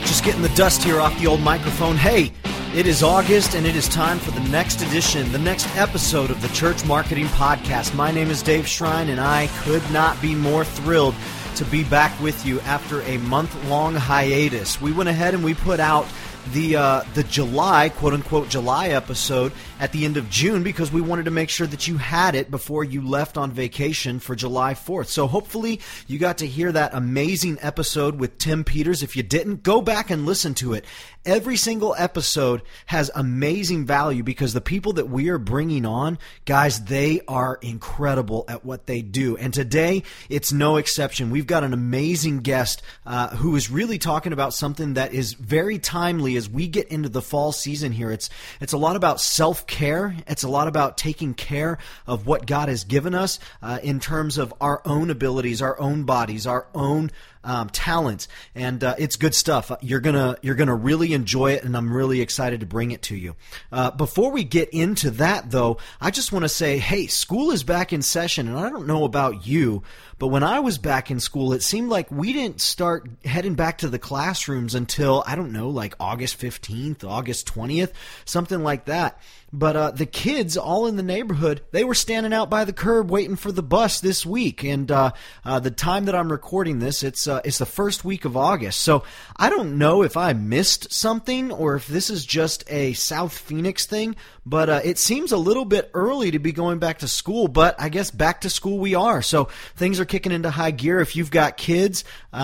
Just getting the dust here off the old microphone. Hey, it is August, and it is time for the next edition, the next episode of the Church Marketing Podcast. My name is Dave Shrine, and I could not be more thrilled to be back with you after a month-long hiatus. We went ahead and we put out the July, quote-unquote July episode at the end of June because we wanted to make sure that you had it before you left on vacation for July 4th. So hopefully you got to hear that amazing episode with Tim Peters. If you didn't, go back and listen to it. Every single episode has amazing value because the people that we are bringing on, guys, they are incredible at what they do. And today, it's no exception. We've got an amazing guest who is really talking about something that is very timely as we get into the fall season here. It's a lot about self-care. It's a lot about taking care of what God has given us in terms of our own abilities, our own bodies, our own talents, and it's good stuff. You're gonna really enjoy it, and I'm really excited to bring it to you. Before we get into that, though, I just want to say, hey, school is back in session, and I don't know about you, but when I was back in school, it seemed like we didn't start heading back to the classrooms until, I don't know, like August 15th, August 20th, something like that. But the kids all in the neighborhood, they were standing out by the curb waiting for the bus this week. And the time that I'm recording this, it's the first week of August. So I don't know if I missed something or if this is just a South Phoenix thing, but it seems a little bit early to be going back to school. But I guess back to school we are. So things are kicking into high gear. If you've got kids,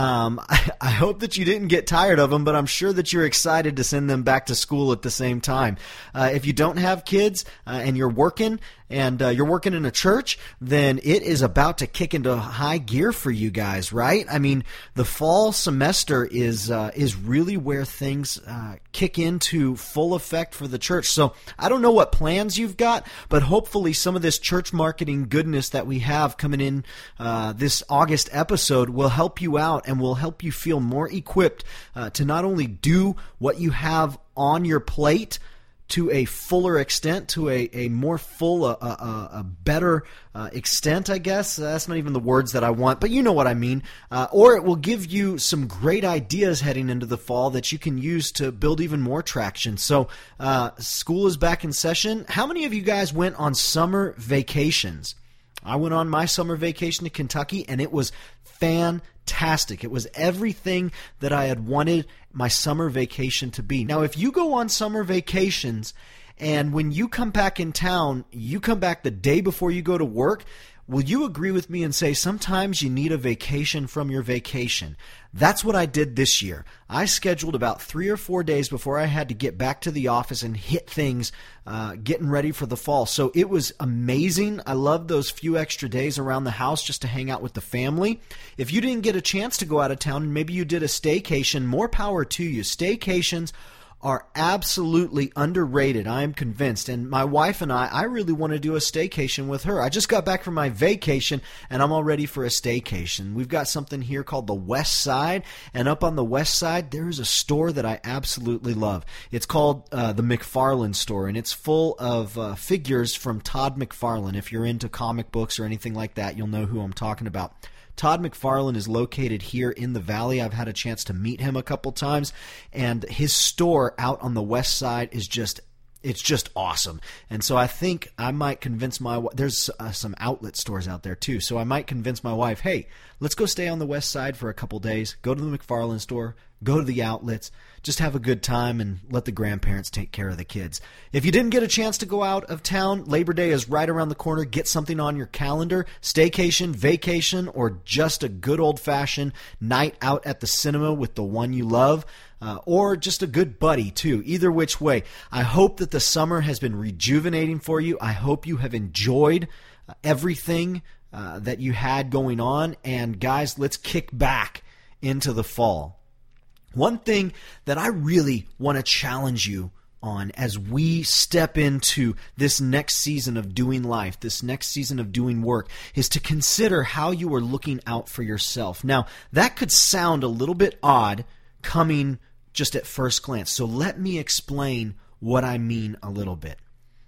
I hope that you didn't get tired of them, but I'm sure that you're excited to send them back to school at the same time. If you don't have kids and you're working in a church, then it is about to kick into high gear for you guys, right? I mean, the fall semester is really where things kick into full effect for the church. So I don't know what plans you've got, but hopefully some of this church marketing goodness that we have coming in this August episode will help you out and will help you feel more equipped to not only do what you have on your plate to a fuller extent, to a more full, a better extent, I guess. That's not even the words that I want, but you know what I mean. Or it will give you some great ideas heading into the fall that you can use to build even more traction. So school is back in session. How many of you guys went on summer vacations? I went on my summer vacation to Kentucky, and it was fantastic. It was everything that I had wanted my summer vacation to be. Now, if you go on summer vacations and when you come back in town, you come back the day before you go to work, will you agree with me and say sometimes you need a vacation from your vacation? That's what I did this year. I scheduled about 3 or 4 days before I had to get back to the office and hit things, getting ready for the fall. So it was amazing. I loved those few extra days around the house just to hang out with the family. If you didn't get a chance to go out of town and maybe you did a staycation, more power to you. Staycations are absolutely underrated, I am convinced. And my wife and I really want to do a staycation with her. I just got back from my vacation, and I'm all ready for a staycation. We've got something here called the West Side, and up on the West Side, there is a store that I absolutely love. It's called the McFarlane Store, and it's full of figures from Todd McFarlane. If you're into comic books or anything like that, you'll know who I'm talking about. Todd McFarlane is located here in the Valley. I've had a chance to meet him a couple times, and his store out on the West Side is just awesome. And so I think I might convince my wife. There's some outlet stores out there too, so I might convince my wife, hey, let's go stay on the West Side for a couple days, go to the McFarlane Store, go to the outlets, just have a good time and let the grandparents take care of the kids. If you didn't get a chance to go out of town, Labor Day is right around the corner. Get something on your calendar, staycation, vacation, or just a good old-fashioned night out at the cinema with the one you love, or just a good buddy too. Either which way, I hope that the summer has been rejuvenating for you. I hope you have enjoyed everything that you had going on. And guys, let's kick back into the fall. One thing that I really want to challenge you on as we step into this next season of doing life, this next season of doing work, is to consider how you are looking out for yourself. Now, that could sound a little bit odd coming just at first glance, so let me explain what I mean a little bit.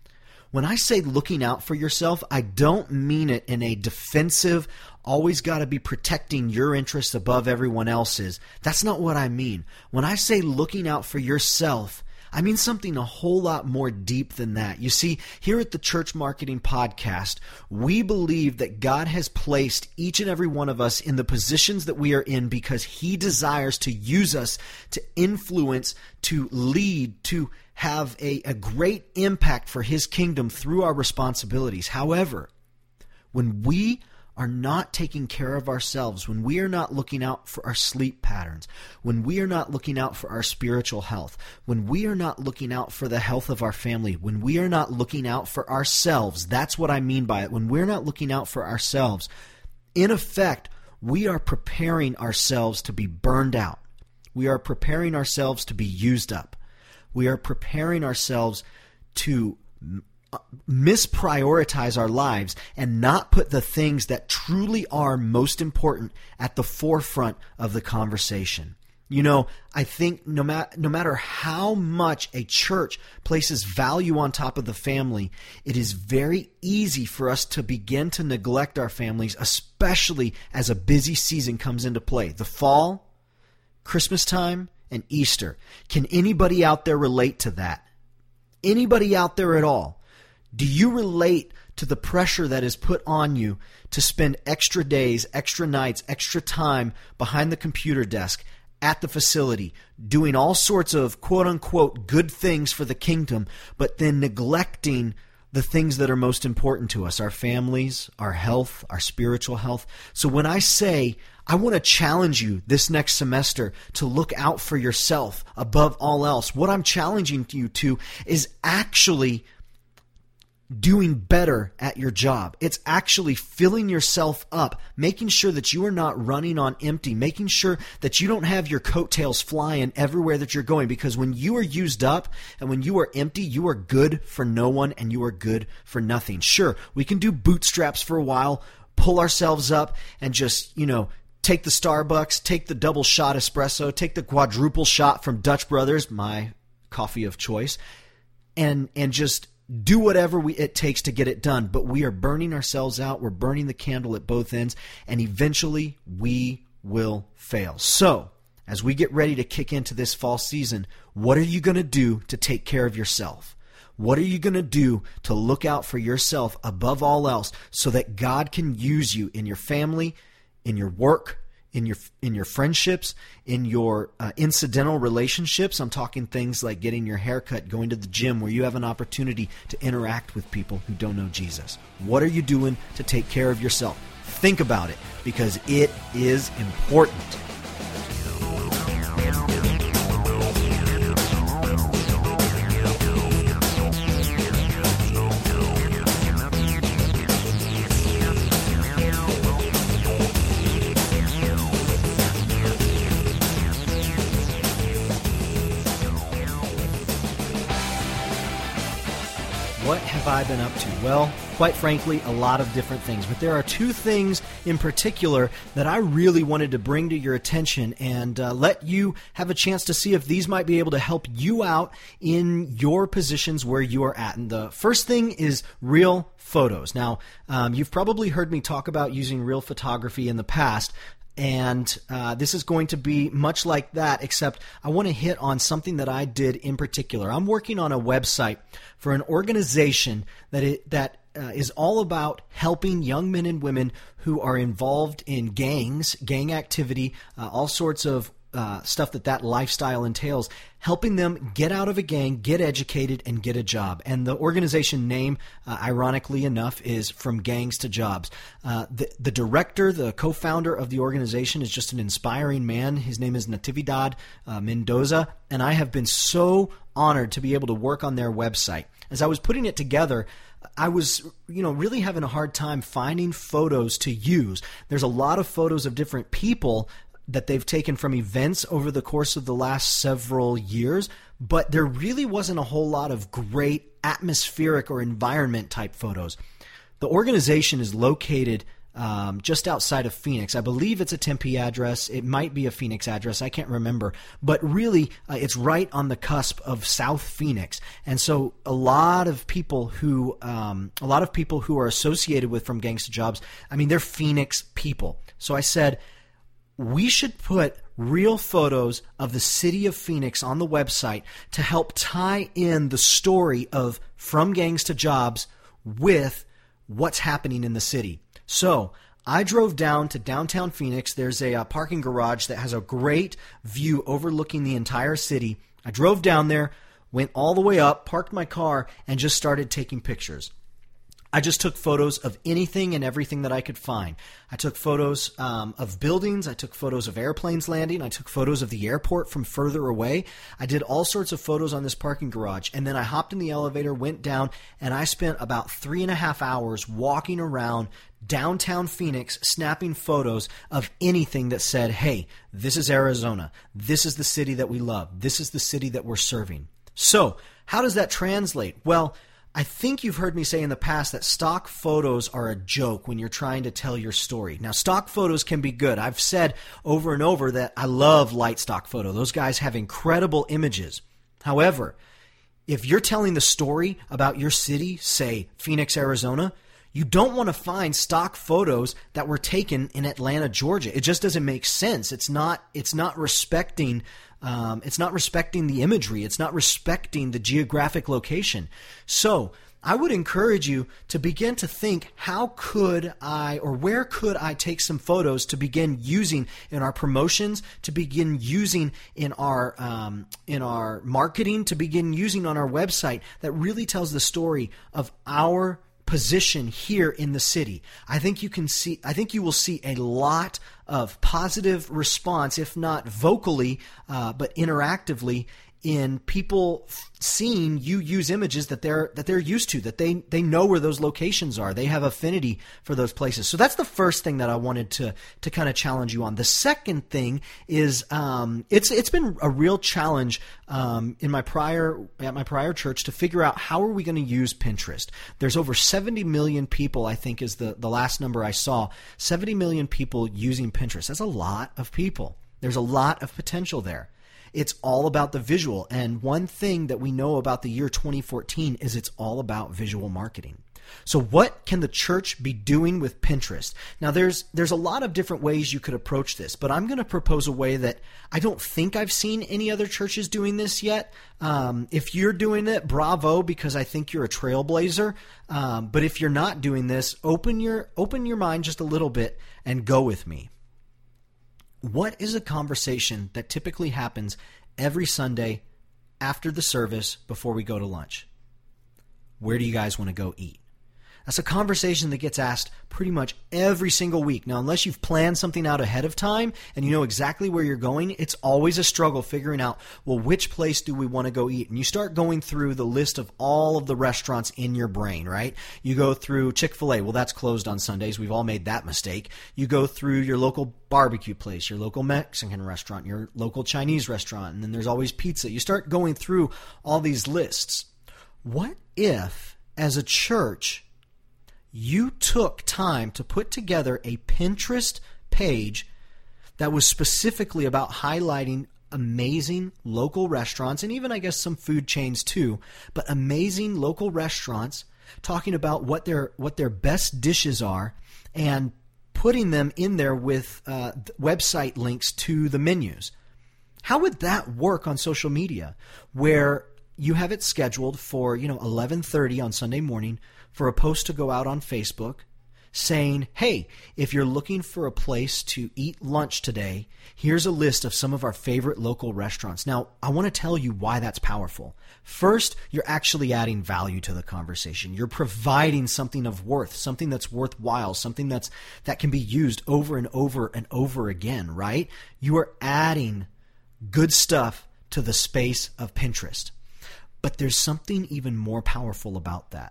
When I say looking out for yourself, I don't mean it in a defensive, always got to be protecting your interests above everyone else's. That's not what I mean. When I say looking out for yourself, I mean something a whole lot more deep than that. You see, here at the Church Marketing Podcast, we believe that God has placed each and every one of us in the positions that we are in because He desires to use us to influence, to lead, to have a great impact for His kingdom through our responsibilities. However, when we are not taking care of ourselves, when we are not looking out for our sleep patterns, when we are not looking out for our spiritual health, when we are not looking out for the health of our family, when we are not looking out for ourselves, that's what I mean by it. When we're not looking out for ourselves, in effect, we are preparing ourselves to be burned out. We are preparing ourselves to be used up. We are preparing ourselves to misprioritize our lives and not put the things that truly are most important at the forefront of the conversation. You know, I think no matter how much a church places value on top of the family, it is very easy for us to begin to neglect our families, especially as a busy season comes into play. The fall, Christmas time, and Easter. Can anybody out there relate to that? Anybody out there at all? Do you relate to the pressure that is put on you to spend extra days, extra nights, extra time behind the computer desk, at the facility, doing all sorts of quote-unquote good things for the kingdom, but then neglecting the things that are most important to us, our families, our health, our spiritual health? So when I say I want to challenge you this next semester to look out for yourself above all else, what I'm challenging you to is actually doing better at your job. It's actually filling yourself up, making sure that you are not running on empty, making sure that you don't have your coattails flying everywhere that you're going, because when you are used up and when you are empty, you are good for no one and you are good for nothing. Sure, we can do bootstraps for a while, pull ourselves up and just, take the Starbucks, take the double shot espresso, take the quadruple shot from Dutch Brothers, my coffee of choice, and just do whatever it takes to get it done. But we are burning ourselves out. We're burning the candle at both ends, and eventually we will fail. So, as we get ready to kick into this fall season, what are you going to do to take care of yourself? What are you going to do to look out for yourself above all else so that God can use you in your family, in your work, in your friendships, in your incidental relationships? I'm talking things like getting your hair cut, going to the gym, where you have an opportunity to interact with people who don't know Jesus. What are you doing to take care of yourself? Think about it, because it is important. What have I been up to? Well, quite frankly, a lot of different things. But there are two things in particular that I really wanted to bring to your attention and let you have a chance to see if these might be able to help you out in your positions where you are at. And the first thing is real photos. Now, you've probably heard me talk about using real photography in the past. And this is going to be much like that, except I want to hit on something that I did in particular. I'm working on a website for an organization that is all about helping young men and women who are involved in gangs, gang activity, all sorts of stuff that lifestyle entails, helping them get out of a gang, get educated, and get a job. And the organization name, ironically enough, is From Gangs to Jobs. The director, the co-founder of the organization, is just an inspiring man. His name is Natividad Mendoza, and I have been so honored to be able to work on their website. As I was putting it together, I was, really having a hard time finding photos to use. There's a lot of photos of different people that they've taken from events over the course of the last several years, but there really wasn't a whole lot of great atmospheric or environment type photos. The organization is located just outside of Phoenix. I believe it's a Tempe address. It might be a Phoenix address. I can't remember. But really, it's right on the cusp of South Phoenix. And so a lot of people who are associated with From Gangs to Jobs, I mean, they're Phoenix people. So I said, we should put real photos of the city of Phoenix on the website to help tie in the story of From Gangs to Jobs with what's happening in the city. So I drove down to downtown Phoenix. There's a parking garage that has a great view overlooking the entire city. I drove down there, went all the way up, parked my car, and just started taking pictures. I just took photos of anything and everything that I could find. I took photos of buildings. I took photos of airplanes landing. I took photos of the airport from further away. I did all sorts of photos on this parking garage. And then I hopped in the elevator, went down, and I spent about 3.5 hours walking around downtown Phoenix, snapping photos of anything that said, hey, this is Arizona. This is the city that we love. This is the city that we're serving. So how does that translate? Well, I think you've heard me say in the past that stock photos are a joke when you're trying to tell your story. Now, stock photos can be good. I've said over and over that I love light stock photo. Those guys have incredible images. However, if you're telling the story about your city, say Phoenix, Arizona, you don't want to find stock photos that were taken in Atlanta, Georgia. It just doesn't make sense. It's not respecting the imagery. It's not respecting the geographic location. So I would encourage you to begin to think, how could I, or where could I take some photos to begin using in our promotions, to begin using in our marketing, to begin using on our website that really tells the story of our position here in the city. I think you will see a lot of positive response, if not vocally, but interactively, in people seeing you use images that they're used to, that they know where those locations are. They have affinity for those places. So that's the first thing that I wanted to kind of challenge you on. The second thing is it's been a real challenge at my prior church to figure out how are we going to use Pinterest. There's over 70 million people, I think is the last number I saw, 70 million people using Pinterest. That's a lot of people. There's a lot of potential there. It's all about the visual. And one thing that we know about the year 2014 is it's all about visual marketing. So what can the church be doing with Pinterest? Now, there's a lot of different ways you could approach this, but I'm going to propose a way that I don't think I've seen any other churches doing this yet. If you're doing it, bravo, because I think you're a trailblazer. But if you're not doing this, open your mind just a little bit and go with me. What is a conversation that typically happens every Sunday after the service before we go to lunch? Where do you guys want to go eat? That's a conversation that gets asked pretty much every single week. Now, unless you've planned something out ahead of time and you know exactly where you're going, it's always a struggle figuring out, well, which place do we want to go eat? And you start going through the list of all of the restaurants in your brain, right? You go through Chick-fil-A. Well, that's closed on Sundays. We've all made that mistake. You go through your local barbecue place, your local Mexican restaurant, your local Chinese restaurant, and then there's always pizza. You start going through all these lists. What if, as a church, you took time to put together a Pinterest page that was specifically about highlighting amazing local restaurants, and even, I guess, some food chains too, but amazing local restaurants, talking about what their best dishes are and putting them in there with website links to the menus? How would that work on social media, where you have it scheduled for 11:30 on Sunday morning for a post to go out on Facebook saying, hey, if you're looking for a place to eat lunch today, here's a list of some of our favorite local restaurants. Now, I want to tell you why that's powerful. First, you're actually adding value to the conversation. You're providing something of worth, something that's worthwhile, something that can be used over and over and over again, right? You are adding good stuff to the space of Pinterest. But there's something even more powerful about that.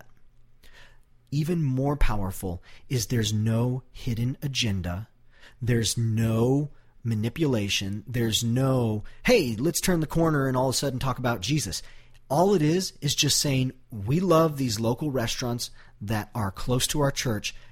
Even more powerful is there's no hidden agenda. There's no manipulation. There's no, hey, let's turn the corner and all of a sudden talk about Jesus. All it is just saying, we love these local restaurants that are close to our church.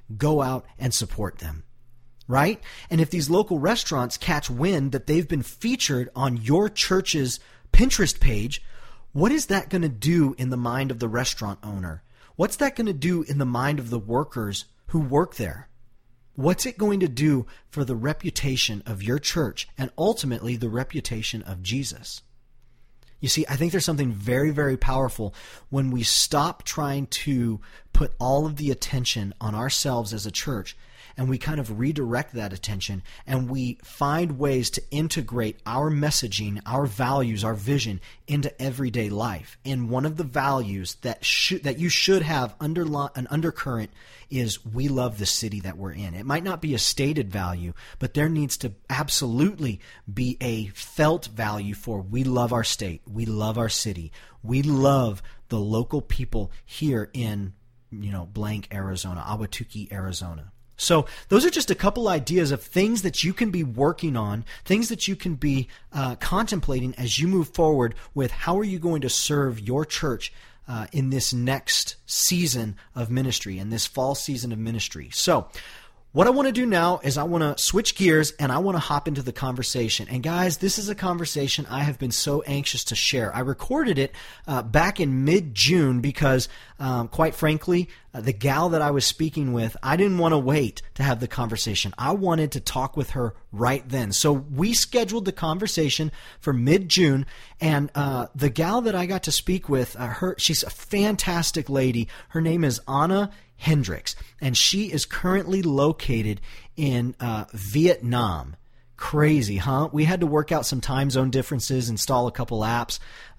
go out and support them, right? And if these local restaurants catch wind that they've been featured on your church's Pinterest page, what is that going to do in the mind of the restaurant owner? What's that going to do in the mind of the workers who work there? What's it going to do for the reputation of your church and ultimately the reputation of Jesus? You see, I think there's something very, very powerful when we stop trying to put all of the attention on ourselves as a church, and we kind of redirect that attention, and we find ways to integrate our messaging, our values, our vision into everyday life. And one of the values that you should have an undercurrent is we love the city that we're in. It might not be a stated value, but there needs to absolutely be a felt value for we love our state, we love our city, we love the local people here in, blank Arizona, Ahwatukee, Arizona. So those are just a couple ideas of things that you can be working on, things that you can be contemplating as you move forward with how are you going to serve your church in this next season of ministry, in this fall season of ministry. So what I want to do now is I want to switch gears and I want to hop into the conversation. And guys, this is a conversation I have been so anxious to share. I recorded it back in mid-June because, quite frankly, the gal that I was speaking with, I didn't want to wait to have the conversation. I wanted to talk with her right then. So we scheduled the conversation for mid-June, and the gal that I got to speak with, she's a fantastic lady. Her name is Anna Hendricks, and she is currently located in Vietnam. Crazy, huh? We had to work out some time zone differences, install a couple apps,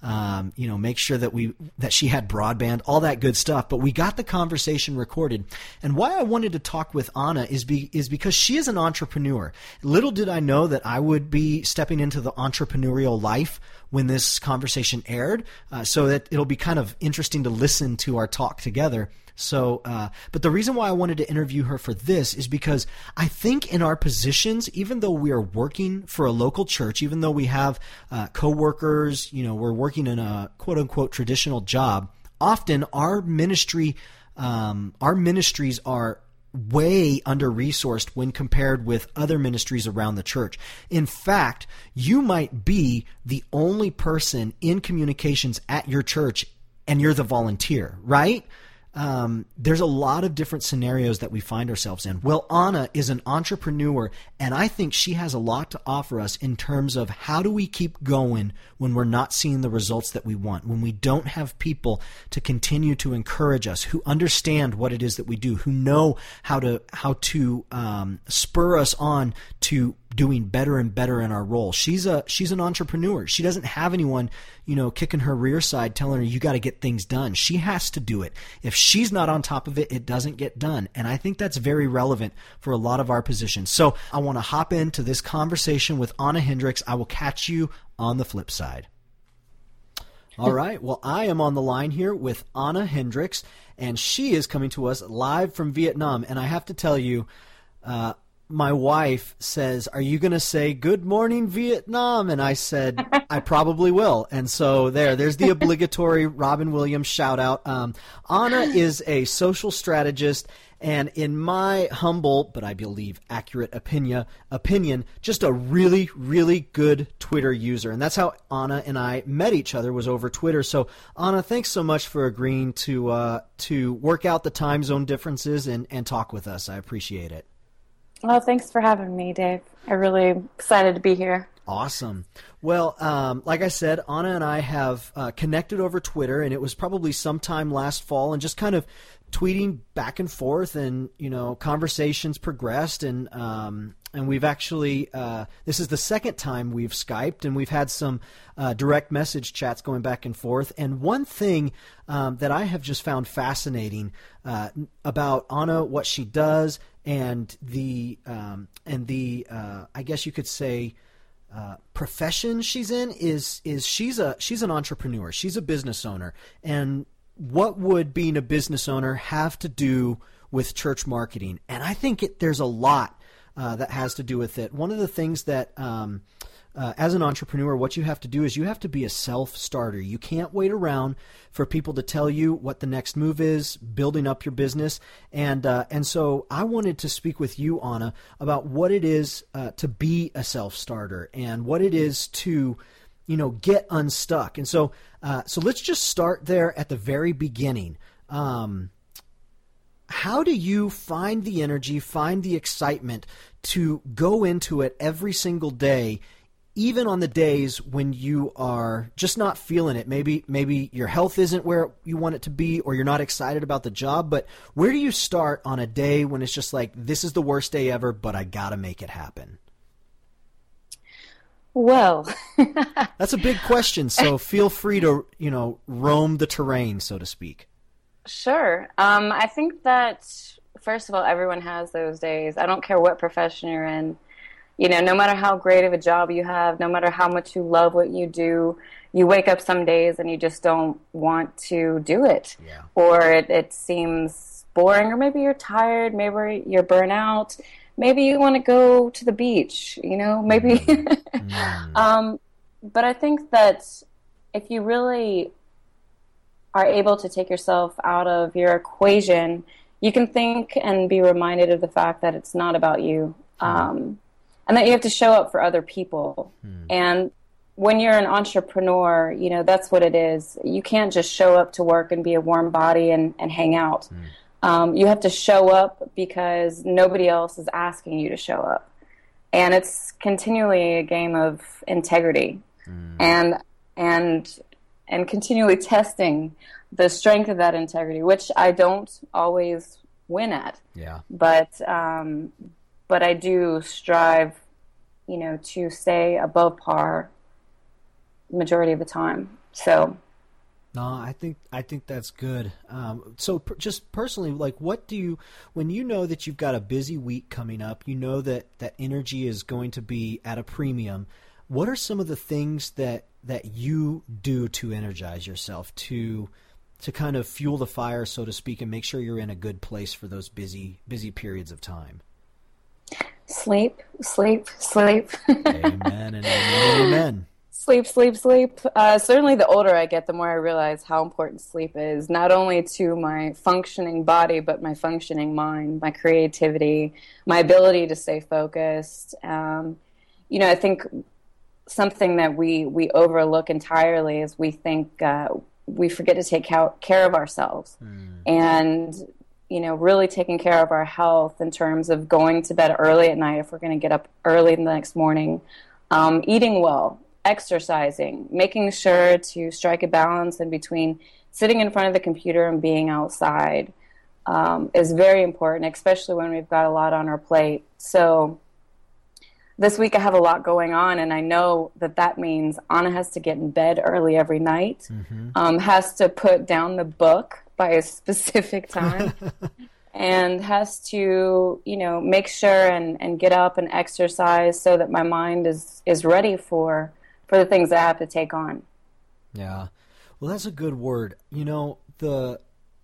make sure that she had broadband, all that good stuff. But we got the conversation recorded. And why I wanted to talk with Anna is because she is an entrepreneur. Little did I know that I would be stepping into the entrepreneurial life when this conversation aired, so that it'll be kind of interesting to listen to our talk together. So, but the reason why I wanted to interview her for this is because I think in our positions, even though we are working for a local church, even though we have coworkers, we're working in a quote unquote traditional job, often our ministries are way under-resourced when compared with other ministries around the church. In fact, you might be the only person in communications at your church and you're the volunteer, right? There's a lot of different scenarios that we find ourselves in. Well, Anna is an entrepreneur, and I think she has a lot to offer us in terms of how do we keep going when we're not seeing the results that we want, when we don't have people to continue to encourage us, who understand what it is that we do, who know how to spur us on to doing better and better in our role. She's an entrepreneur. She doesn't have anyone, kicking her rear side, telling her you got to get things done. She has to do it. If she's not on top of it, it doesn't get done. And I think that's very relevant for a lot of our positions. So I want to hop into this conversation with Anna Hendricks. I will catch you on the flip side. All right. Well, I am on the line here with Anna Hendricks, and she is coming to us live from Vietnam. And I have to tell you, my wife says, "Are you going to say good morning, Vietnam?" And I said, "I probably will." And so there's the obligatory Robin Williams shout out. Anna is a social strategist, and in my humble, but I believe accurate opinion, just a really, really good Twitter user. And that's how Anna and I met each other, was over Twitter. So Anna, thanks so much for agreeing to work out the time zone differences and talk with us. I appreciate it. Well, thanks for having me, Dave. I'm really excited to be here. Awesome. Well, like I said, Anna and I have connected over Twitter, and it was probably sometime last fall, and just kind of tweeting back and forth, and conversations progressed, and we've actually this is the second time we've Skyped, and we've had some direct message chats going back and forth. And one thing that I have just found fascinating about Anna, what she does, and the I guess you could say profession she's in is she's an entrepreneur. She's a business owner. And what would being a business owner have to do with church marketing? And I think there's a lot that has to do with it. One of the things that as an entrepreneur, what you have to do is you have to be a self-starter. You can't wait around for people to tell you what the next move is, building up your business. And so I wanted to speak with you, Anna, about what it is to be a self-starter and what it is to, get unstuck. And so let's just start there at the very beginning. How do you find the energy, find the excitement to go into it every single day, even on the days when you are just not feeling it? Maybe your health isn't where you want it to be, or you're not excited about the job, but where do you start on a day when it's just like, this is the worst day ever, but I got to make it happen? Well, that's a big question, so feel free to, roam the terrain, so to speak. Sure. I think that, first of all, everyone has those days. I don't care what profession you're in. No matter how great of a job you have, no matter how much you love what you do, you wake up some days and you just don't want to do it. Yeah. Or it seems boring, or maybe you're tired, maybe you're burnt out, maybe you want to go to the beach, maybe. But I think that if you really are able to take yourself out of your equation, you can think and be reminded of the fact that it's not about you. And that you have to show up for other people. And when you're an entrepreneur, that's what it is. You can't just show up to work and be a warm body and hang out. You have to show up because nobody else is asking you to show up. And it's continually a game of integrity and continually testing the strength of that integrity, which I don't always win at. Yeah. But I do strive, to stay above par majority of the time. So. No, I think that's good. So just personally, like, what do you, when you know that you've got a busy week coming up, that energy is going to be at a premium, what are some of the things that you do to energize yourself, to kind of fuel the fire, so to speak, and make sure you're in a good place for those busy periods of time? Sleep. Amen and amen. Amen. Sleep. Certainly the older I get, the more I realize how important sleep is, not only to my functioning body, but my functioning mind, my creativity, my ability to stay focused. I think something that we overlook entirely is we think we forget to take care of ourselves. And really taking care of our health in terms of going to bed early at night if we're going to get up early the next morning, eating well, exercising, making sure to strike a balance in between sitting in front of the computer and being outside is very important, especially when we've got a lot on our plate. So this week I have a lot going on, and I know that means Anna has to get in bed early every night, has to put down the book by a specific time, and has to, make sure and get up and exercise so that my mind is ready for the things that I have to take on. Yeah. Well, that's a good word. The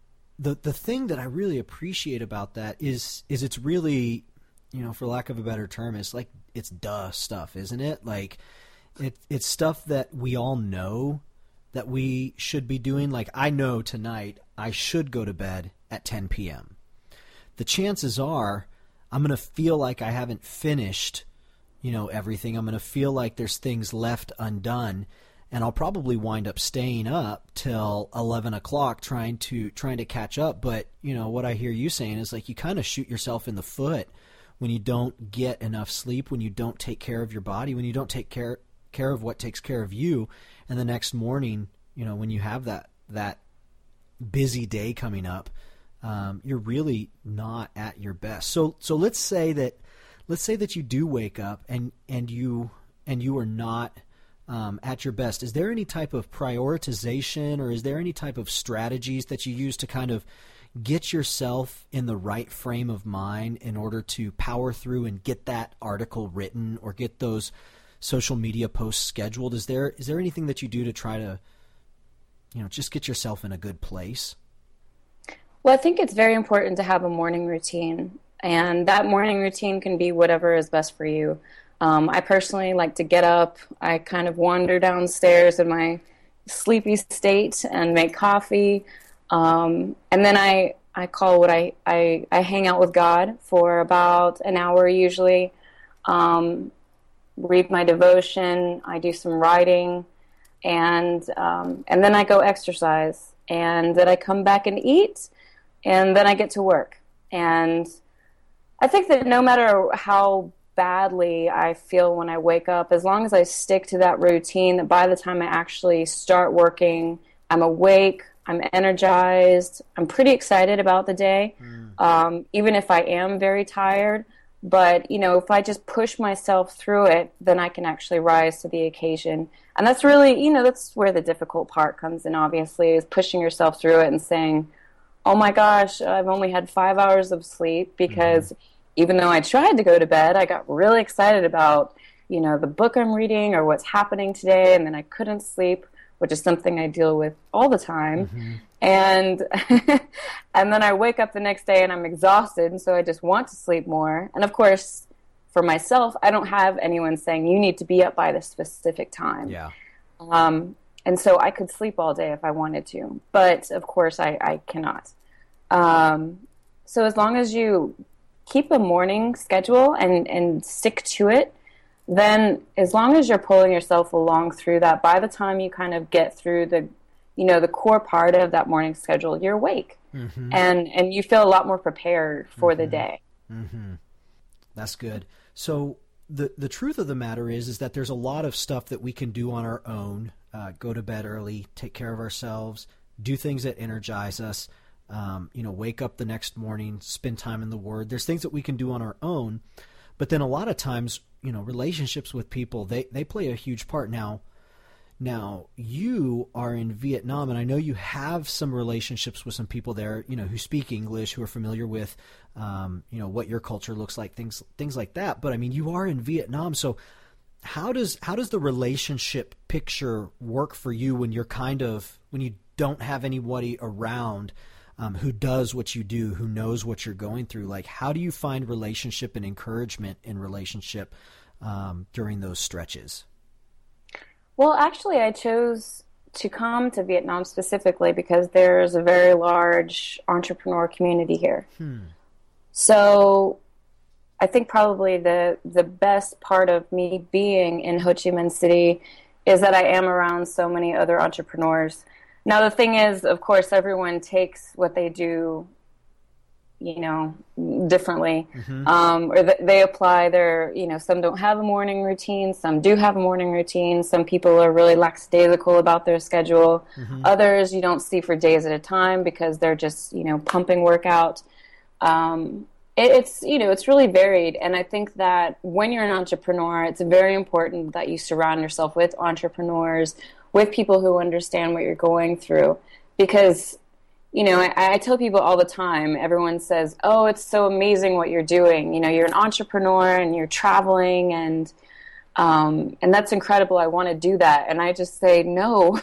thing that I really appreciate about that is it's really, for lack of a better term, it's duh stuff, isn't it? Like it's stuff that we all know that we should be doing. Like, I know tonight I should go to bed at 10 p.m. The chances are I'm going to feel like I haven't finished, everything. I'm going to feel like there's things left undone, and I'll probably wind up staying up till 11 o'clock trying to catch up. But, what I hear you saying is, like, you kind of shoot yourself in the foot when you don't get enough sleep, when you don't take care of your body, when you don't take care of what takes care of you. And the next morning, when you have that busy day coming up, you're really not at your best. So let's say that you do wake up and you are not at your best. Is there any type of prioritization, or is there any type of strategies that you use to kind of get yourself in the right frame of mind in order to power through and get that article written or get those social media posts scheduled? Is there anything that you do to try to, just get yourself in a good place? Well, I think it's very important to have a morning routine, and that morning routine can be whatever is best for you. I personally like to get up. I kind of wander downstairs in my sleepy state and make coffee. And then I call what I hang out with God for about an hour usually. Read my devotion. I do some writing, and then I go exercise, and then I come back and eat, and then I get to work. And I think that no matter how badly I feel when I wake up, as long as I stick to that routine, that by the time I actually start working, I'm awake, I'm energized, I'm pretty excited about the day, even if I am very tired. But, if I just push myself through it, then I can actually rise to the occasion. And that's really, that's where the difficult part comes in, obviously, is pushing yourself through it and saying, oh my gosh, I've only had 5 hours of sleep, because even though I tried to go to bed, I got really excited about, the book I'm reading or what's happening today, and then I couldn't sleep, which is something I deal with all the time. And and then I wake up the next day and I'm exhausted, and so I just want to sleep more. And of course, for myself, I don't have anyone saying you need to be up by this specific time. Yeah. And so I could sleep all day if I wanted to, but of course I cannot. So as long as you keep a morning schedule and stick to it, then as long as you're pulling yourself along through that, by the time you kind of get through the core part of that morning schedule, you're awake, and you feel a lot more prepared for the day. That's good. So the truth of the matter is that there's a lot of stuff that we can do on our own. Go to bed early, take care of ourselves, do things that energize us, wake up the next morning, spend time in the Word. There's things that we can do on our own, but then a lot of times, relationships with people, they play a huge part. Now you are in Vietnam, and I know you have some relationships with some people there, who speak English, who are familiar with, what your culture looks like, things like that. But I mean, you are in Vietnam, so how does the relationship picture work for you when when you don't have anybody around who does what you do, who knows what you're going through? Like, how do you find relationship and encouragement in relationship during those stretches? Well, actually, I chose to come to Vietnam specifically because there's a very large entrepreneur community here. So I think probably the best part of me being in Ho Chi Minh City is that I am around so many other entrepreneurs. Now, the thing is, of course, everyone takes what they do, differently. Or they apply their, some don't have a morning routine, some do have a morning routine. Some people are really lackadaisical about their schedule. Others you don't see for days at a time because they're just, pumping workout. It's really varied. And I think that when you're an entrepreneur, it's very important that you surround yourself with entrepreneurs, with people who understand what you're going through. Because, I tell people all the time, everyone says, oh, it's so amazing what you're doing. You're an entrepreneur and you're traveling and that's incredible. I want to do that. And I just say, no,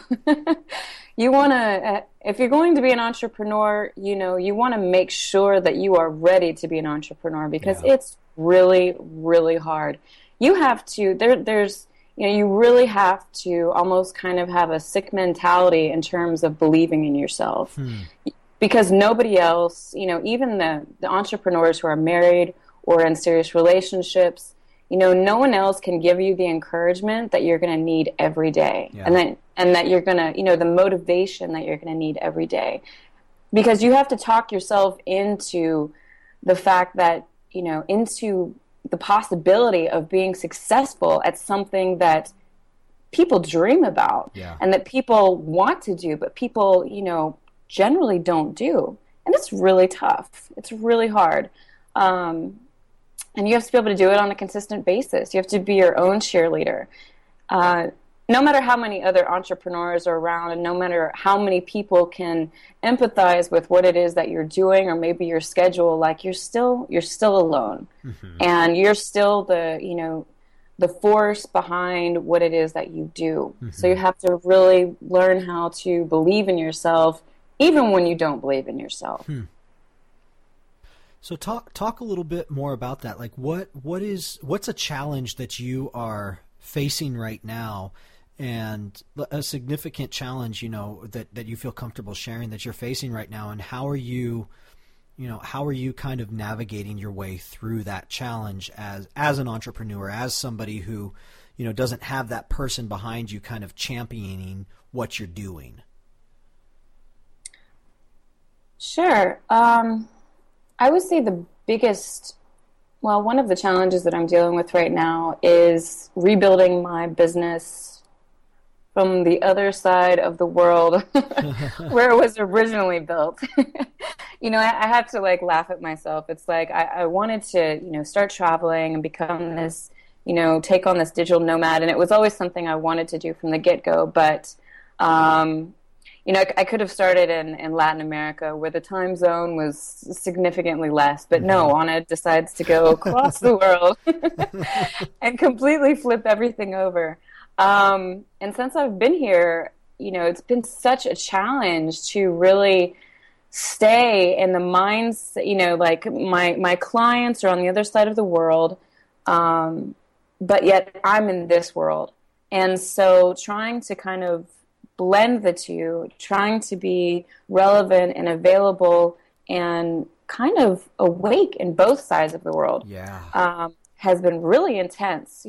if you're going to be an entrepreneur, you want to make sure that you are ready to be an entrepreneur, because it's really, really hard. You have to, you really have to almost kind of have a sick mentality in terms of believing in yourself, because nobody else, even the entrepreneurs who are married or in serious relationships, no one else can give you the encouragement that you're going to need every day. And that you're going to, the motivation that you're going to need every day, because you have to talk yourself into the fact that, into the possibility of being successful at something that people dream about and that people want to do, but people, generally don't do. And it's really tough. It's really hard. And you have to be able to do it on a consistent basis. You have to be your own cheerleader. No matter how many other entrepreneurs are around, and no matter how many people can empathize with what it is that you're doing, or maybe your schedule, like you're still alone, and you're still the force behind what it is that you do. So you have to really learn how to believe in yourself, even when you don't believe in yourself. So talk a little bit more about that. Like what's a challenge that you are facing right now, and a significant challenge, that you feel comfortable sharing that you're facing right now, and how are you kind of navigating your way through that challenge as an entrepreneur, as somebody who, doesn't have that person behind you kind of championing what you're doing? Sure. I would say one of the challenges that I'm dealing with right now is rebuilding my business from the other side of the world where it was originally built. I have to laugh at myself. It's like I wanted to, start traveling and become this, take on this digital nomad. And it was always something I wanted to do from the get-go. But, I could have started in Latin America where the time zone was significantly less. But no, Anna decides to go across the world and completely flip everything over. And since I've been here, it's been such a challenge to really stay in the minds, my clients are on the other side of the world, but yet I'm in this world. And so trying to kind of blend the two, trying to be relevant and available and kind of awake in both sides of the world, has been really intense,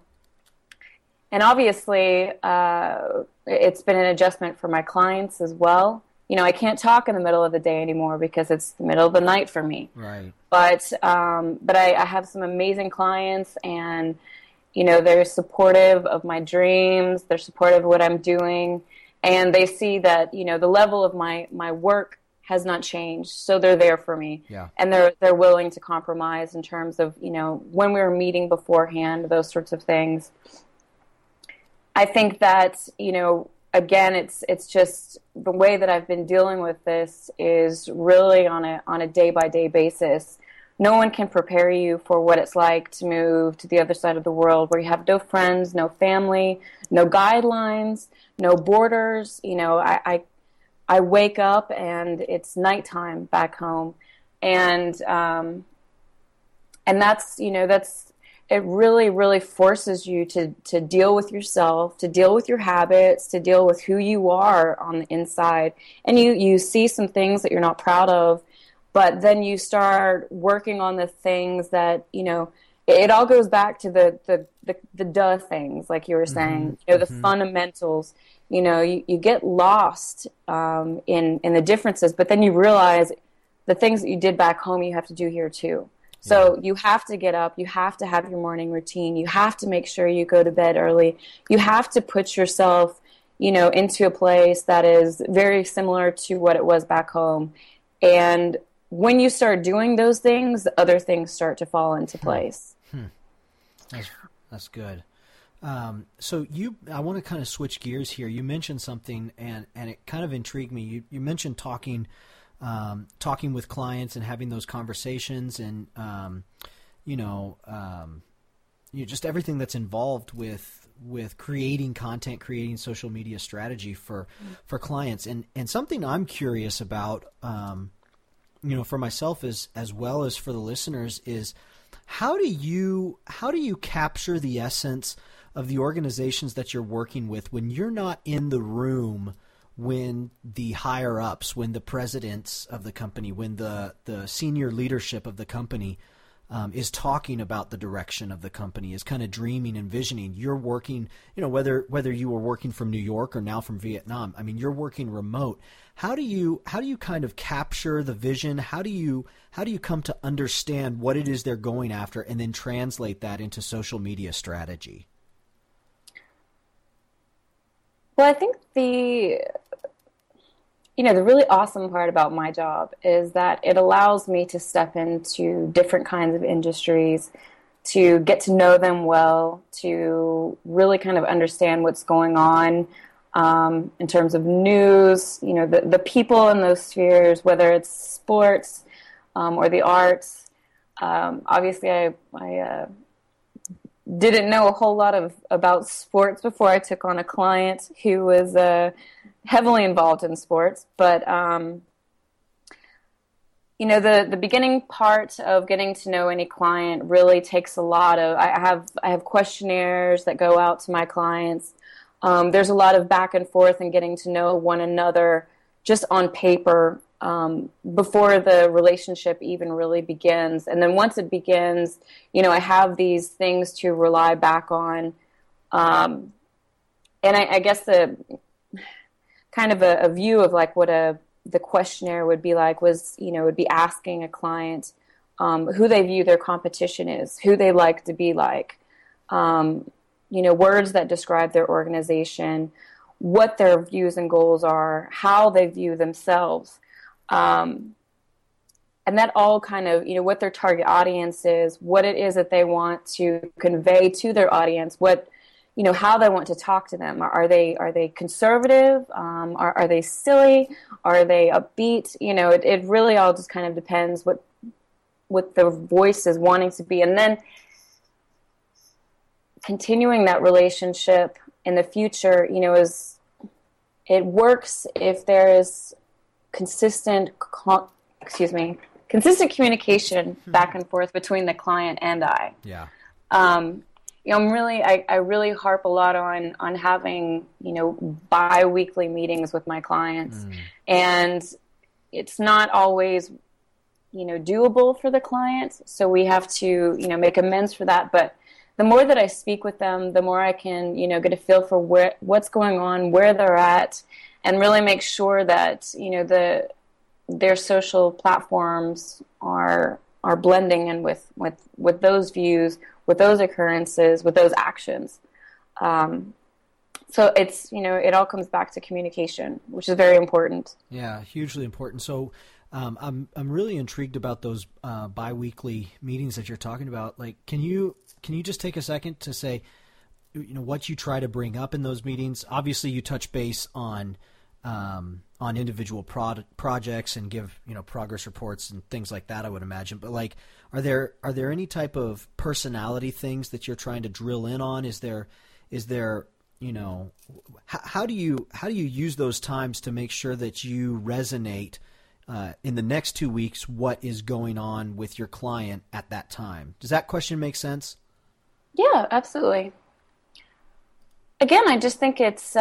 And obviously, it's been an adjustment for my clients as well. I can't talk in the middle of the day anymore because it's the middle of the night for me. Right. But I have some amazing clients, and they're supportive of my dreams. They're supportive of what I'm doing, and they see that the level of my work has not changed, so they're there for me. Yeah. And they're willing to compromise in terms of when we were meeting beforehand, those sorts of things. I think that again, it's just the way that I've been dealing with this is really on a day-by-day basis. No one can prepare you for what it's like to move to the other side of the world where you have no friends, no family, no guidelines, no borders. I wake up and it's nighttime back home. And that's it really, really forces you to deal with yourself, to deal with your habits, to deal with who you are on the inside. And you see some things that you're not proud of, but then you start working on the things that, it all goes back to the duh things, like you were saying, the fundamentals. You get lost in the differences, but then you realize the things that you did back home, you have to do here too. So you have to get up, you have to have your morning routine, you have to make sure you go to bed early, you have to put yourself, into a place that is very similar to what it was back home. And when you start doing those things, other things start to fall into place. That's good. So I want to kind of switch gears here. You mentioned something, and it kind of intrigued me. You mentioned talking with clients and having those conversations, and just everything that's involved with creating content, creating social media strategy for clients. And something I'm curious about, for myself as well as for the listeners, is how do you capture the essence of the organizations that you're working with when you're not in the room, when the higher ups, when the presidents of the company, when the senior leadership of the company is talking about the direction of the company, is kind of dreaming and visioning? You're working, whether you were working from New York or now from Vietnam, I mean, you're working remote. How do you kind of capture the vision? How do you come to understand what it is they're going after and then translate that into social media strategy? Well, I think the really awesome part about my job is that it allows me to step into different kinds of industries, to get to know them well, to really kind of understand what's going on in terms of news, the people in those spheres, whether it's sports or the arts. Obviously, I didn't know a whole lot about sports before I took on a client who was heavily involved in sports. But, the beginning part of getting to know any client really takes a lot of, I have questionnaires that go out to my clients. There's a lot of back and forth and getting to know one another just on paper before the relationship even really begins. And then once it begins, I have these things to rely back on. And I guess the kind of a view of like what the questionnaire would be like was, would be asking a client who they view their competition is, who they like to be like, words that describe their organization, what their views and goals are, how they view themselves. And that all kind of, what their target audience is, what it is that they want to convey to their audience, how they want to talk to them. Are they conservative? Are they silly? Are they upbeat? It really all just kind of depends what the voice is wanting to be. And then continuing that relationship in the future, it works if there is consistent communication back and forth between the client and I. Yeah. I really harp a lot on having, bi-weekly meetings with my clients. And it's not always, doable for the client. So we have to, make amends for that. But the more that I speak with them, the more I can, get a feel for what's going on, where they're at, and really make sure that, their social platforms are blending in with those views, with those occurrences, with those actions. So it's, it all comes back to communication, which is very important. Yeah, hugely important. So I'm really intrigued about those biweekly meetings that you're talking about. Like, can you just take a second to say, what you try to bring up in those meetings? Obviously, you touch base on individual projects and give progress reports and things like that, I would imagine. But like, are there any type of personality things that you're trying to drill in on? Is there how do you use those times to make sure that you resonate in the next 2 weeks what is going on with your client at that time? Does that question make sense? Yeah, absolutely. Again, I just think it's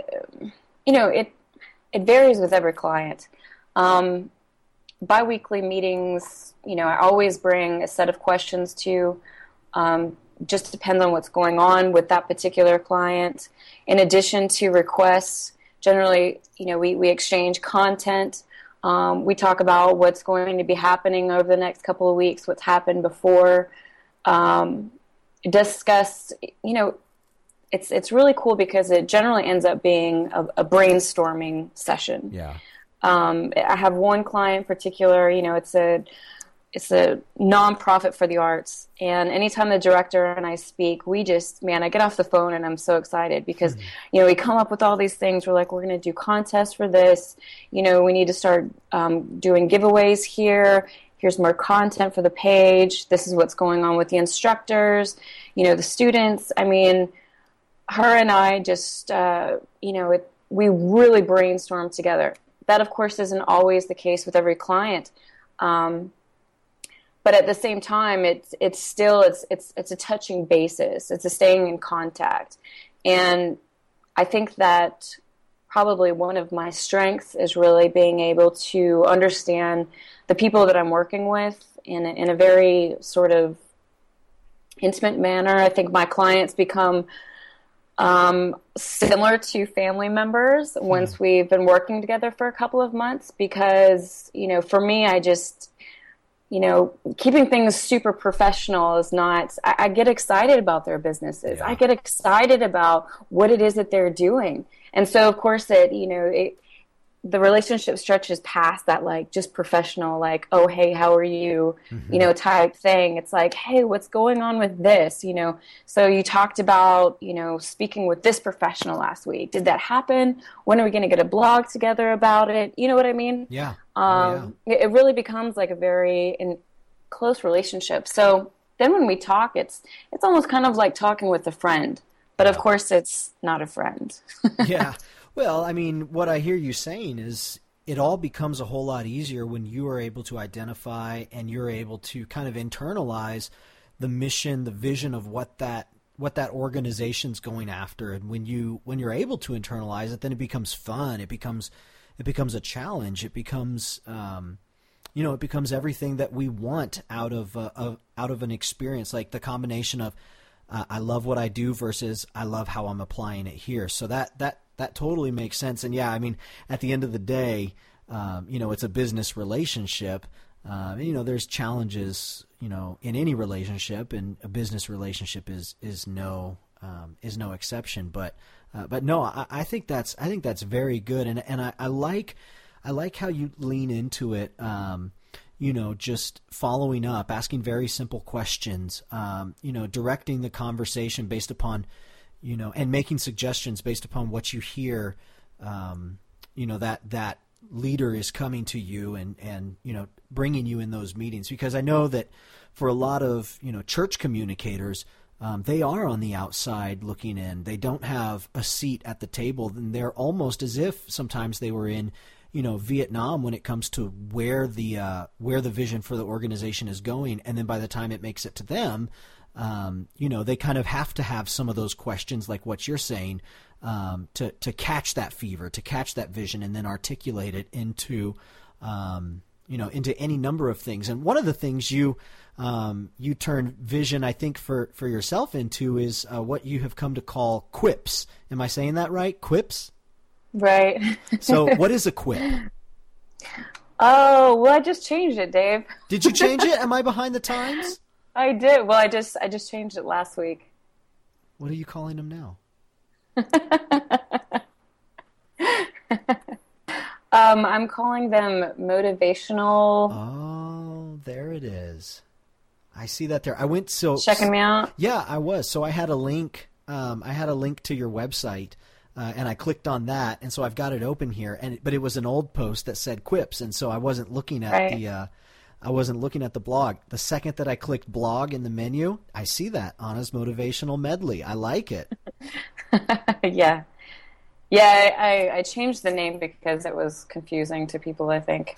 it varies with every client. Biweekly meetings, I always bring a set of questions to, just depends on what's going on with that particular client. In addition to requests, generally, we exchange content. We talk about what's going to be happening over the next couple of weeks, what's happened before. Discuss, it's really cool because it generally ends up being a brainstorming session. Yeah. I have one client in particular, it's a nonprofit for the arts. And anytime the director and I speak, I get off the phone and I'm so excited because, we come up with all these things. We're like, we're going to do contests for this. We need to start doing giveaways here. Here's more content for the page. This is what's going on with the instructors, the students. I mean, her and I just, we really brainstorm together. That, of course, isn't always the case with every client. But at the same time, it's a touching basis. It's a staying in contact. And I think that probably one of my strengths is really being able to understand the people that I'm working with in a very sort of intimate manner. I think my clients become similar to family members once we've been working together for a couple of months because, for me, I just, keeping things super professional is not, I get excited about their businesses. Yeah. I get excited about what it is that they're doing. And so, of course, the relationship stretches past that, like, just professional, like, oh, hey, how are you, type thing. It's like, hey, what's going on with this, So you talked about, speaking with this professional last week. Did that happen? When are we going to get a blog together about it? You know what I mean? Yeah. It really becomes like a very close relationship. So then when we talk, it's almost kind of like talking with a friend. But, of course, it's not a friend. Yeah. Well, I mean, what I hear you saying is, it all becomes a whole lot easier when you are able to identify and you're able to kind of internalize the mission, the vision of what that organization's going after. And when you're able to internalize it, then it becomes fun. It becomes a challenge. It becomes it becomes everything that we want out of an experience, like the combination of I love what I do versus I love how I'm applying it here. So that totally makes sense. And yeah, I mean, at the end of the day, it's a business relationship. There's challenges, in any relationship, and a business relationship is no exception. But no, I think that's very good. And I like how you lean into it. Just following up, asking very simple questions, directing the conversation based upon, and making suggestions based upon what you hear, that leader is coming to you and bringing you in those meetings. Because I know that for a lot of, church communicators, they are on the outside looking in. They don't have a seat at the table, and they're almost as if sometimes they were in, Vietnam when it comes to where the vision for the organization is going. And then by the time it makes it to them, they kind of have to have some of those questions like what you're saying, to catch that fever, to catch that vision, and then articulate it into any number of things. And one of the things you turn vision, I think, for yourself into is what you have come to call quips. Am I saying that right? Quips? Right. So what is a quip? Oh, well, I just changed it, Dave. Did you change it? Am I behind the times? I did. Well, I just changed it last week. What are you calling them now? I'm calling them motivational. Oh, there it is. I see that there. Checking me out. Yeah, I was. So I had a link. I had a link to your website, and I clicked on that, and so I've got it open here. But it was an old post that said quips, and so I wasn't looking at the blog. The second that I clicked blog in the menu, I see that Anna's Motivational Medley. I like it. Yeah. Yeah, I changed the name because it was confusing to people, I think.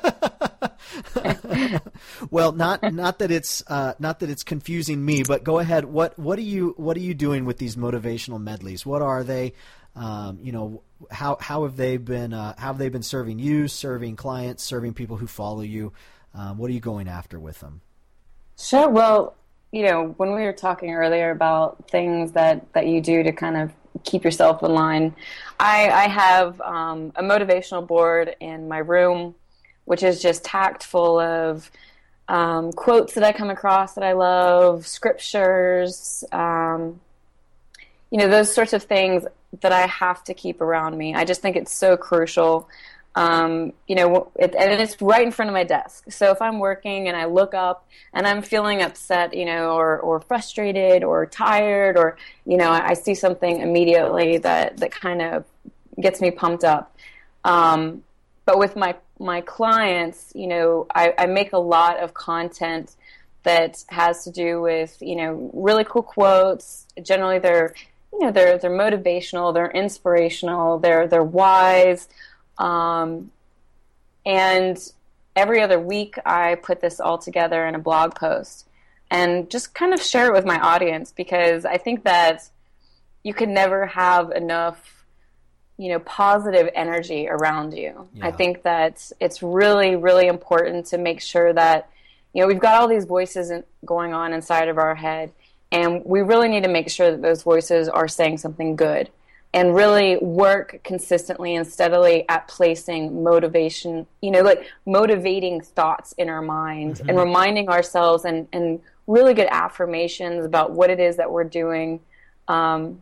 Well, not that it's confusing me, but go ahead. What are you doing with these motivational medleys? What are they? How have they been serving you, serving clients, serving people who follow you? What are you going after with them? Sure. Well, when we were talking earlier about things that you do to kind of keep yourself in line, I have a motivational board in my room, which is just packed full of quotes that I come across that I love, scriptures, those sorts of things that I have to keep around me. I just think it's so crucial. And it's right in front of my desk. So if I'm working and I look up and I'm feeling upset, or frustrated or tired, or, I see something immediately that kind of gets me pumped up. But with my clients, I make a lot of content that has to do with, really cool quotes. Generally they're motivational, they're inspirational, they're wise. And every other week I put this all together in a blog post and just kind of share it with my audience, because I think that you can never have enough, positive energy around you. Yeah. I think that it's really, really important to make sure that, we've got all these voices going on inside of our head, and we really need to make sure that those voices are saying something good. And really work consistently and steadily at placing motivation, like motivating thoughts in our mind, mm-hmm. and reminding ourselves and really good affirmations about what it is that we're doing. And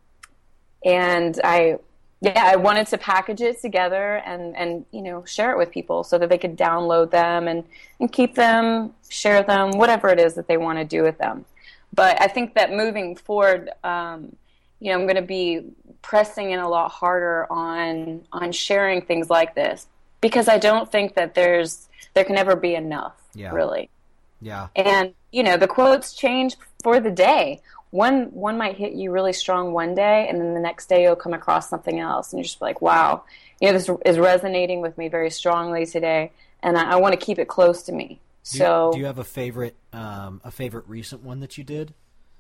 I wanted to package it together and share it with people so that they could download them and keep them, share them, whatever it is that they want to do with them. But I think that moving forward, I'm going to be pressing in a lot harder on sharing things like this, because I don't think that there can ever be enough, really. Yeah. And, the quotes change for the day. one might hit you really strong one day, and then the next day you'll come across something else, and you're just like, wow, this is resonating with me very strongly today, and I want to keep it close to me. Do you have a favorite recent one that you did?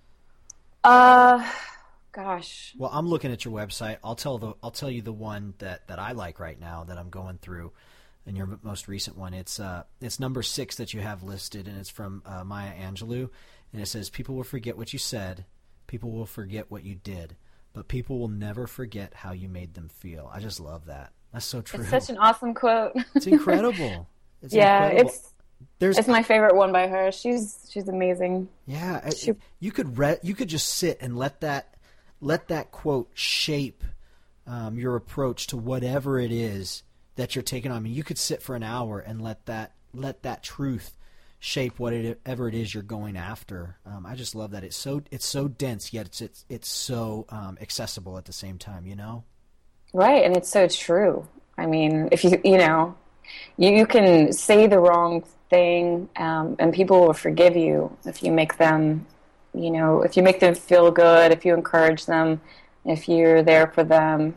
Gosh. Well, I'm looking at your website. I'll tell you the one that I like right now that I'm going through, and your most recent one. It's number 6 that you have listed, and it's from Maya Angelou, and it says, "People will forget what you said, people will forget what you did, but people will never forget how you made them feel." I just love that. That's so true. It's such an awesome quote. It's incredible. It's incredible. It's my favorite one by her. She's amazing. Yeah, you could just sit and let that quote shape your approach to whatever it is that you're taking on. I mean, you could sit for an hour and let that truth shape whatever it is you're going after. I just love that. It's so dense, yet it's so accessible at the same time. Right, and it's so true. I mean, if you can say the wrong thing, and people will forgive you if you make them, if you make them feel good, if you encourage them, if you're there for them.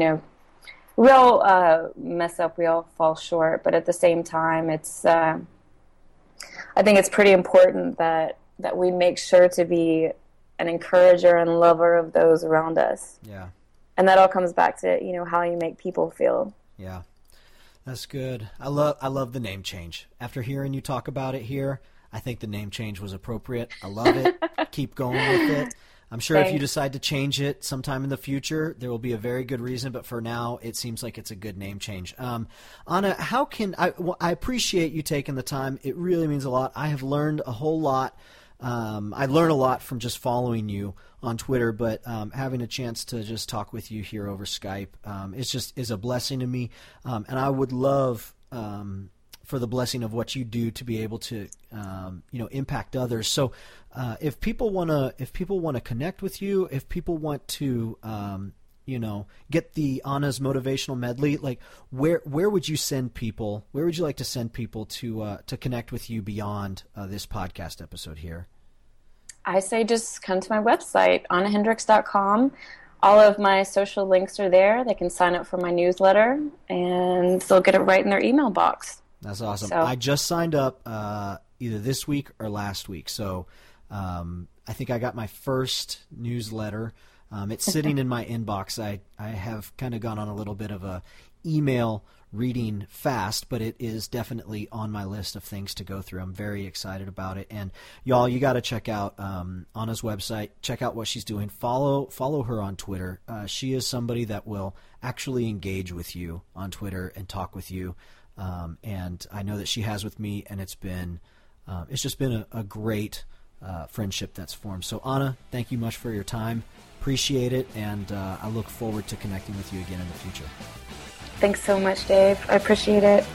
We all mess up, we all fall short, but at the same time, it's I think it's pretty important that we make sure to be an encourager and lover of those around us. Yeah. And that all comes back to, how you make people feel. Yeah. That's good. I love the name change. After hearing you talk about it here, I think the name change was appropriate. I love it. Keep going with it. I'm sure Thanks. If you decide to change it sometime in the future, there will be a very good reason. But for now, it seems like it's a good name change. Anna, how can I appreciate you taking the time. It really means a lot. I have learned a whole lot. I learn a lot from just following you on Twitter, but having a chance to just talk with you here over Skype is a blessing to me, and I would love for the blessing of what you do to be able to impact others. So if people want to connect with you, if people want to get the Anna's Motivational Medley, like where would you send people? Where would you like to send people to connect with you beyond this podcast episode here? I say just come to my website, annahendricks.com. All of my social links are there. They can sign up for my newsletter, and they'll get it right in their email box. That's awesome. So, I just signed up either this week or last week, so I think I got my first newsletter. It's sitting in my inbox. I have kind of gone on a little bit of a email reading fast, but it is definitely on my list of things to go through. I'm very excited about it. And y'all, you got to check out Anna's website. Check out what she's doing. Follow her on Twitter. She is somebody that will actually engage with you on Twitter and talk with you. And I know that she has with me, and it's just been a great friendship that's formed. So Anna, thank you much for your time. Appreciate it, and I look forward to connecting with you again in the future. Thanks so much, Dave. I appreciate it.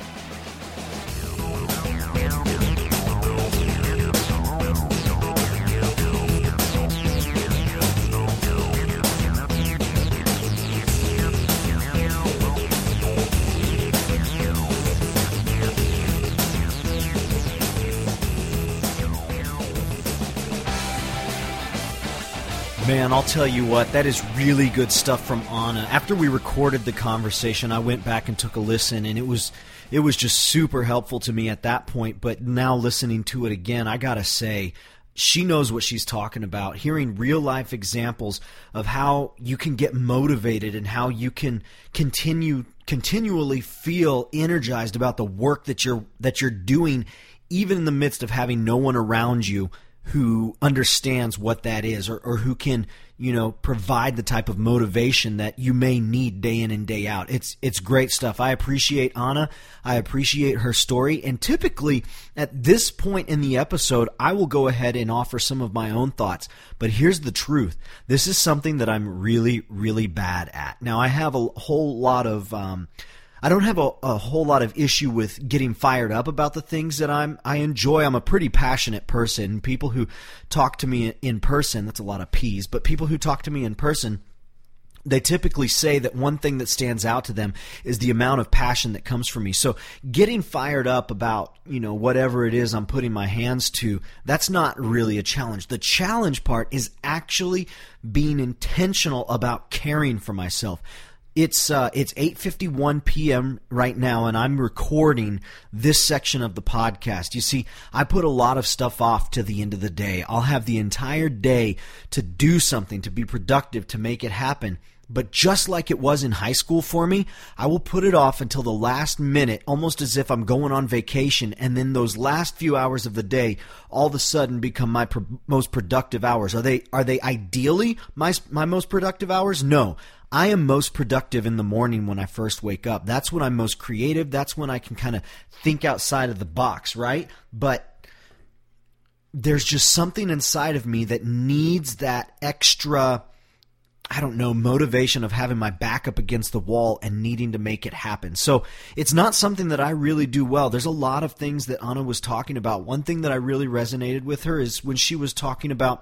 Man, I'll tell you what, that is really good stuff from Anna. After we recorded the conversation, I went back and took a listen, and it was just super helpful to me at that point. But now listening to it again, I gotta say, she knows what she's talking about. Hearing real life examples of how you can get motivated and how you can continually feel energized about the work that you're doing, even in the midst of having no one around you who understands what that is, or who can, provide the type of motivation that you may need day in and day out. It's great stuff. I appreciate Anna. I appreciate her story. And typically at this point in the episode, I will go ahead and offer some of my own thoughts. But here's the truth. This is something that I'm really, really bad at. Now, I have a whole lot of, I don't have a whole lot of issue with getting fired up about the things that I enjoy. I'm a pretty passionate person. People who talk to me in person, that's a lot of P's, but people who talk to me in person, they typically say that one thing that stands out to them is the amount of passion that comes from me. So getting fired up about, whatever it is I'm putting my hands to, that's not really a challenge. The challenge part is actually being intentional about caring for myself. It's 8:51 p.m. right now, and I'm recording this section of the podcast. You see, I put a lot of stuff off to the end of the day. I'll have the entire day to do something, to be productive, to make it happen. But just like it was in high school for me, I will put it off until the last minute, almost as if I'm going on vacation, and then those last few hours of the day all of a sudden become my most productive hours. Are they ideally my most productive hours? No. I am most productive in the morning when I first wake up. That's when I'm most creative. That's when I can kind of think outside of the box, right? But there's just something inside of me that needs that extra, motivation of having my back up against the wall and needing to make it happen. So it's not something that I really do well. There's a lot of things that Anna was talking about. One thing that I really resonated with her is when she was talking about,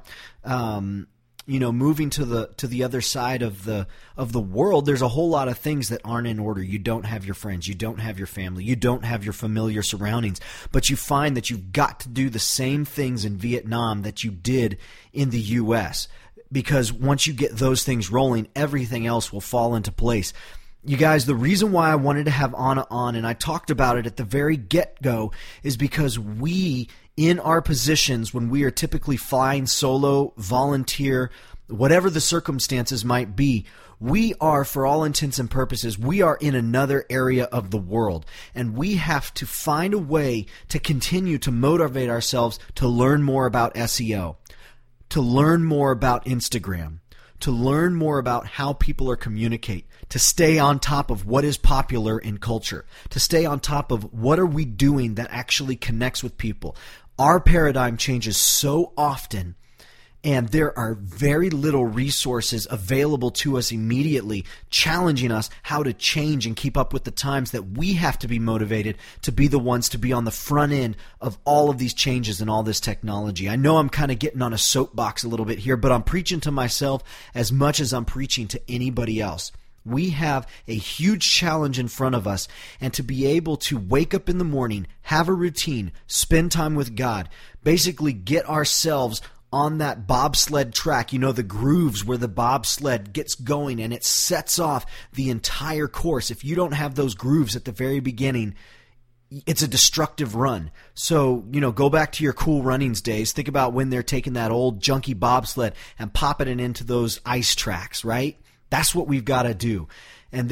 moving to the other side of the world. There's a whole lot of things that aren't in order. You don't have your friends. You don't have your family. You don't have your familiar surroundings. But you find that you've got to do the same things in Vietnam that you did in the U.S., because once you get those things rolling, everything else will fall into place. You guys, the reason why I wanted to have Anna on, and I talked about it at the very get-go, is because we, in our positions when we are typically flying solo, volunteer, whatever the circumstances might be, we are, for all intents and purposes, we are in another area of the world. And we have to find a way to continue to motivate ourselves to learn more about SEO, to learn more about Instagram, to learn more about how people are communicate, to stay on top of what is popular in culture, to stay on top of what are we doing that actually connects with people. Our paradigm changes so often, and there are very little resources available to us immediately challenging us how to change and keep up with the times, that we have to be motivated to be the ones to be on the front end of all of these changes and all this technology. I know I'm kind of getting on a soapbox a little bit here, but I'm preaching to myself as much as I'm preaching to anybody else. We have a huge challenge in front of us, and to be able to wake up in the morning, have a routine, spend time with God, basically get ourselves on that bobsled track, the grooves where the bobsled gets going and it sets off the entire course. If you don't have those grooves at the very beginning, it's a destructive run. So, go back to your Cool Runnings days. Think about when they're taking that old junky bobsled and popping it into those ice tracks, right? That's what we've got to do. And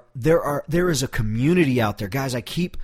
there is a community out there. Guys, I keep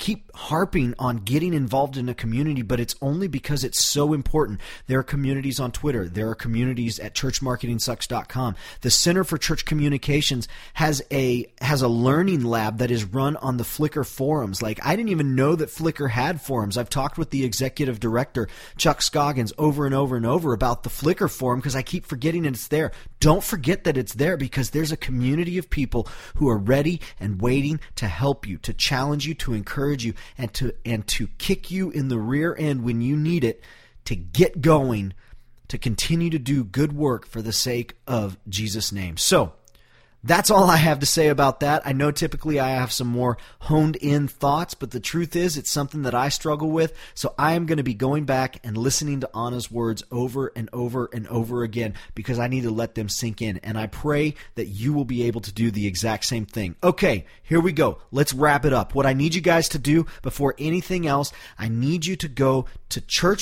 harping on getting involved in a community, but it's only because it's so important. There are communities on Twitter. There are communities at churchmarketingsucks.com. The Center for Church Communications has a learning lab that is run on the Flickr forums. Like, I didn't even know that Flickr had forums. I've talked with the executive director, Chuck Scoggins, over and over and over about the Flickr forum because I keep forgetting it's there. Don't forget that it's there, because there's a community of people who are ready and waiting to help you, to challenge you, to encourage you, and to kick you in the rear end when you need it, to get going, to continue to do good work for the sake of Jesus' name. So that's all I have to say about that. I know typically I have some more honed in thoughts, but the truth is it's something that I struggle with. So I am going to be going back and listening to Anna's words over and over and over again, because I need to let them sink in. And I pray that you will be able to do the exact same thing. Okay, here we go. Let's wrap it up. What I need you guys to do before anything else, I need you to go to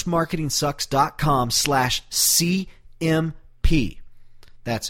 churchmarketingsucks.com/CMP. That's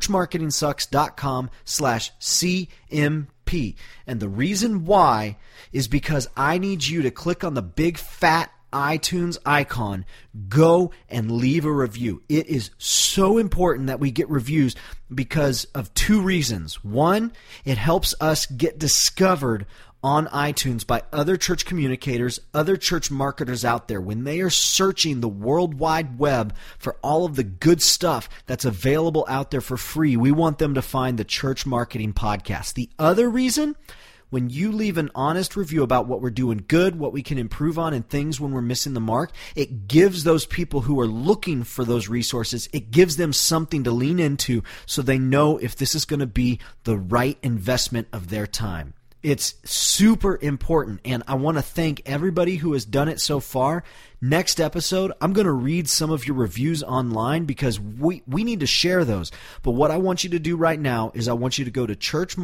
churchmarketingsucks.com/CMP. And the reason why is because I need you to click on the big fat iTunes icon, go and leave a review. It is so important that we get reviews because of two reasons. One, it helps us get discovered on iTunes by other church communicators, other church marketers out there. When they are searching the World Wide Web for all of the good stuff that's available out there for free, we want them to find the Church Marketing Podcast. The other reason, when you leave an honest review about what we're doing good, what we can improve on, and things when we're missing the mark, it gives those people who are looking for those resources, it gives them something to lean into so they know if this is going to be the right investment of their time. It's super important, and I want to thank everybody who has done it so far. Next episode, I'm going to read some of your reviews online because we need to share those. But what I want you to do right now is I want you to go to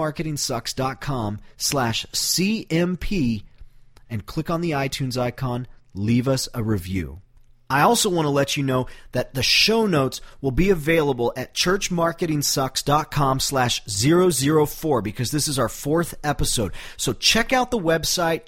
churchmarketingsucks.com/CMP and click on the iTunes icon, leave us a review. I also want to let you know that the show notes will be available at churchmarketingsucks.com/004 because this is our 4th episode. So check out the website,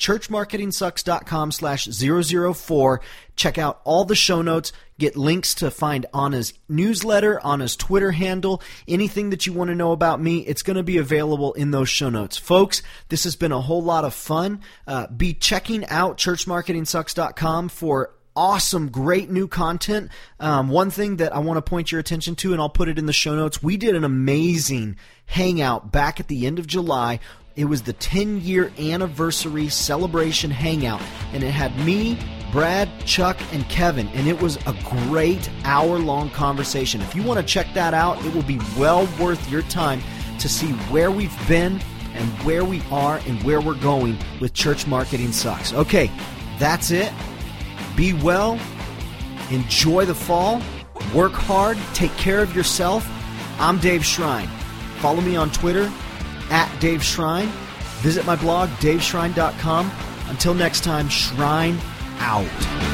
churchmarketingsucks.com/004. Check out all the show notes. Get links to find Anna's newsletter, Anna's Twitter handle, anything that you want to know about me. It's going to be available in those show notes. Folks, this has been a whole lot of fun. Be checking out churchmarketingsucks.com for awesome, great new content. One thing that I want to point your attention to, and I'll put it in the show notes, we did an amazing hangout back at the end of July. It was the 10-year anniversary celebration hangout, and it had me, Brad, Chuck, and Kevin, and it was a great hour-long conversation. If you want to check that out, it will be well worth your time to see where we've been and where we are and where we're going with Church Marketing Sucks. Okay, that's it. Be well, enjoy the fall, work hard, take care of yourself. I'm Dave Shrine. Follow me on Twitter, @DaveShrine. Visit my blog, daveshrine.com. Until next time, Shrine out.